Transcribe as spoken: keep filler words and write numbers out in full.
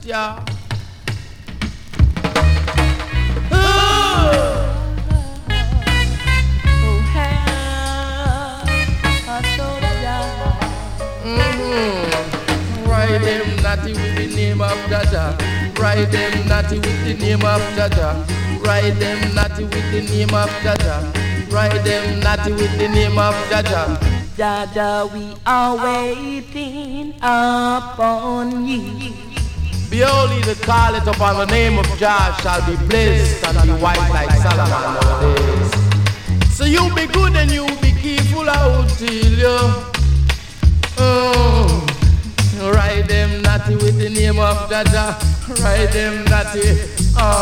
Jah. Mm-hmm. Ride them natty with the name of Jaja. Ride them natty with the name of Jaja. Ride them natty with the name of Jaja. Ride them natty with the name of Jaja. Jaja, we are waiting upon ye. Behold, he that calleth upon the name of Jah shall be blessed and be white like Solomon nowadays. So you be good and you be careful out till you. Oh, ride them natty with the name of Jaja. Ride them natty. Oh.